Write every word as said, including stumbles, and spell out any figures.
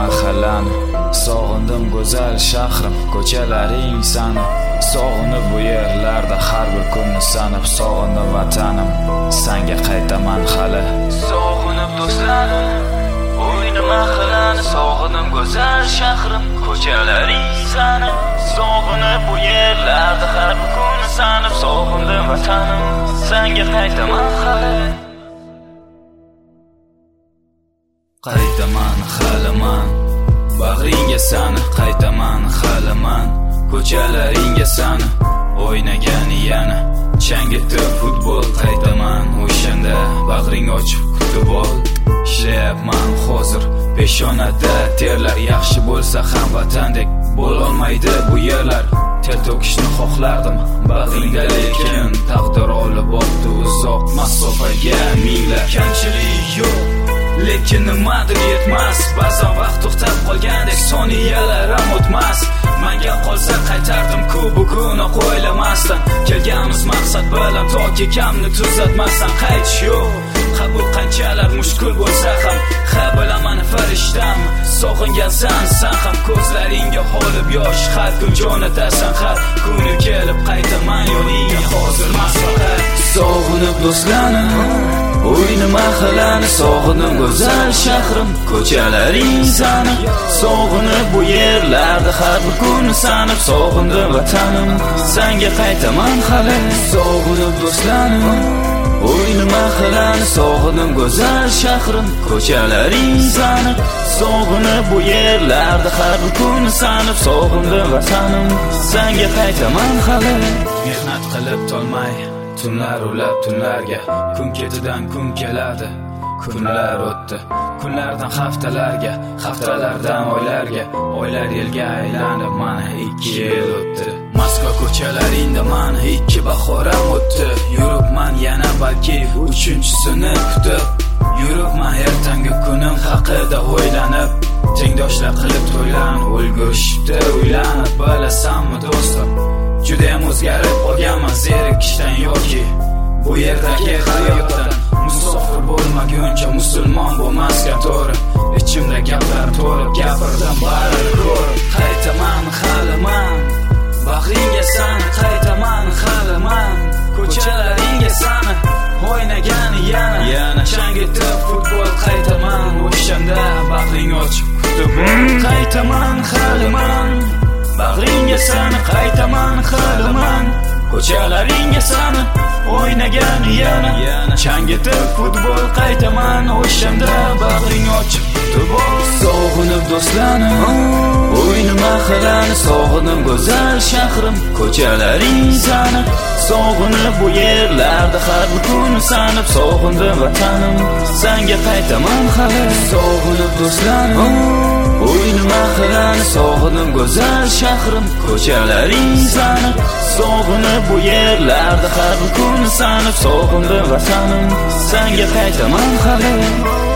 mahallani, sog'indim go'zal shahrim, ko'chalaring sani. Sog'inib bu yerlarda har bir kunni sanab, sog'indim vatanim, senga qaytaman hali. Sog'inib do'stlarim, o'yni mahallani, sog'indim go'zal shahrim, ko'chalaring sani. Sog'inib bu yerlarda har bir kunni sanab, sog'indim vatanim, senga qaytaman hali. Qaytaman haliman, bag'ringga sani, qaytaman haliman, ko'chalaringga sani, o'ynagan yana changitib futbol. Qaytaman o'shanda bag'ring ochib kutib ol. Ishlayapman hozir peshonada terlar, yaxshi bo'lsa ham vatandek bo'lolmaydi bu yerlar. Ter to'kishni xohlardim bag'ringda, lekin taqdir olib o'tdi uzoq masofaga minglar. Kamchilik yo'q, lekin nimadir yetmas, ba'zan vaqt to'xtab qolgandek soniyalar ham o'tmas. Menga qolsa qaytardim-ku bugun o'ylamasdan, kelganmiz maqsad bilan toki kamni tuzatmasdan. Qaytish yo'q, qabul qanchalar mushkul bo'lsa ham, ha bilaman farishtam, sog'ingansan sen ham. Ko'zlaringga holib yosh, har kun jo'natasan, har kuni kelib qaytaman yoningga hozir maslahat. Sog'inib do'stlarim, o'yni mahallani, sog'indim go'zal shahrim, ko'chalaring sani. Sog'inib bu yerlarda har bir kunni sanab, sog'indim vatanim, senga qaytaman hali. Sog'inib do'stlarim, o'yni mahallani, sog'indim go'zal shahrim, ko'chalaring sani. Sog'inib bu yerlarda har bir kunni sanab, sog'indim vatanim, senga qaytaman hali. Mehnat qilib tolmay tunlar ulab tunlarga, kun ketidan kun keladi, kunlar o'tdi. Kunlardan haftalarga, haftalardan oylarga, oylar yilga aylanib mana ikki yil o'tdi. Moskva ko'chalaringda mana ikki bahoram o'tdi. Yuribman yana balki uchinchisini kutib, yuribman ertangi kunim haqida o'ylanib. Tengdoshlar qilib to'ylarni ulgurishibdi uylanib. Bilasanmi do'stim, judayam o'zgarib qolganman zerikishdan yoki bu yerdagi hayotdan. Musofir bo'lmaguncha musulmon bo'lmasga to'g'ri, ichimda gaplar to'lib gapirdim barini ko'rib. Qaytaman haliman, bag'ringga sani, qaytaman haliman, ko'chalaringga sani, o'ynagan yana yana changitib futbol. Qaytaman o'shanda bag'ring ochib kutib ol. Qaytaman haliman, bag'ringga sani, qaytaman haliman, ko'chalaringga sani, o'ynagan yana yana changitib futbol. Qaytaman o'shanda bag'ring ochib kutib ol. Sog'inib do'stlarim, o'yni mahallani, sog'indim go'zal shahrim, ko'chalaring sani. Sog'inib bu yerlarda har bir kunni sanab, sog'indim vatanim, senga qaytaman hali. Sog'inib do'stlarim, o'yni mahallani, sog'indim go'zal shahrim, ko'chalaring sani. Sog'inib bu yerlarda har bir kunni sanab, sog'indim vatanim, senga qaytaman hali.